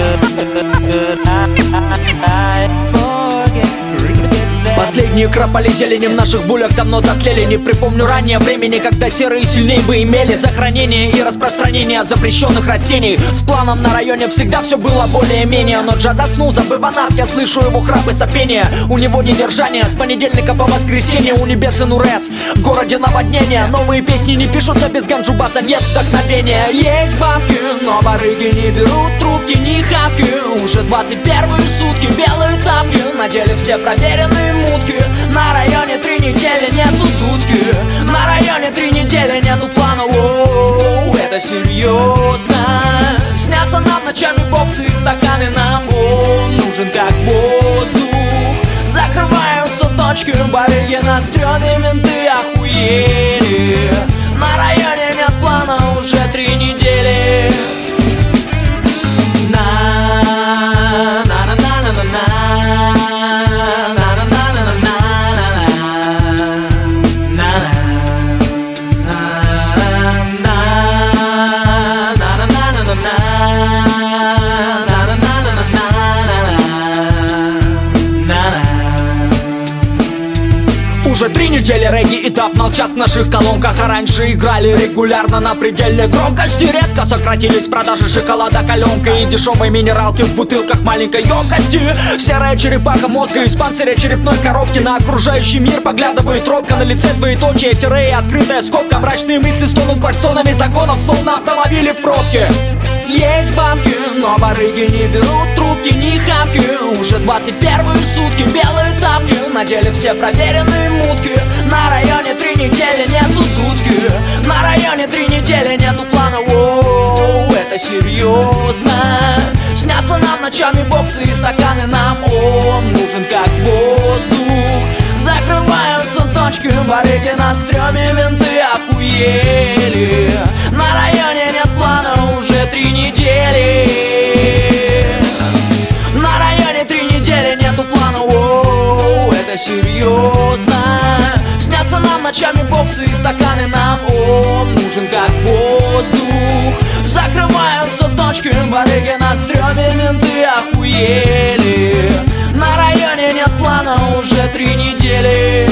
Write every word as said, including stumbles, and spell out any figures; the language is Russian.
Последние кропали зелени в наших булях давно дотлели. Не припомню ранее времени, когда серые сильнее бы имели захоронение и распространение запрещенных растений. С планом на районе всегда все было более-менее. Но Джа заснул, забыв о нас, я слышу его храп и сопение. У него недержание с понедельника по воскресенье. У небес и Нурес, в городе наводнение. Новые песни не пишутся без ганджубаса, нет вдохновения. Есть бабки, но барыги не берут трубки, ни хапки. Уже двадцать первые сутки, белые тапки, надели все проверенные мутки. На районе три недели нету дудки. На районе три недели нету плана. Оу, это серьезно. Снятся нам ночами боксы и стаканы. Нам он нужен как воздух. Закрываются точки, барыги на стреме, менты охуели. На районе нет плана уже три недели. На, на, на, на, на, на. Уже три недели регги и тап молчат в наших колонках. А раньше играли регулярно на пределе громкости. Резко сократились продажи шоколада каленка и дешевой минералки в бутылках маленькой емкости. Серая черепаха мозга из панциря черепной коробки. На окружающий мир поглядывает робко. На лице двоеточие, тире и открытая скобка. Мрачные мысли стонут клаксонами законов, словно автомобили в пробке. Есть бабки, но барыги не берут трубки, ни хапки. Уже двадцать первые сутки, белые тапки, надели все проверенные мутки. На районе три недели нету дудки. На районе три недели нету плана. Оу, это серьезно. Снятся нам ночами боксы и стаканы. Нам он нужен как воздух. Закрываются точки, барыги на стреме, менты охуели. На районе нет плана уже три недели. На районе три недели нету плана. Оу, это серьезно. Снятся нам ночами боксы и стаканы. Нам он нужен как воздух. Закрываются точки, барыги на стреме, менты охуели. На районе нет плана уже три недели.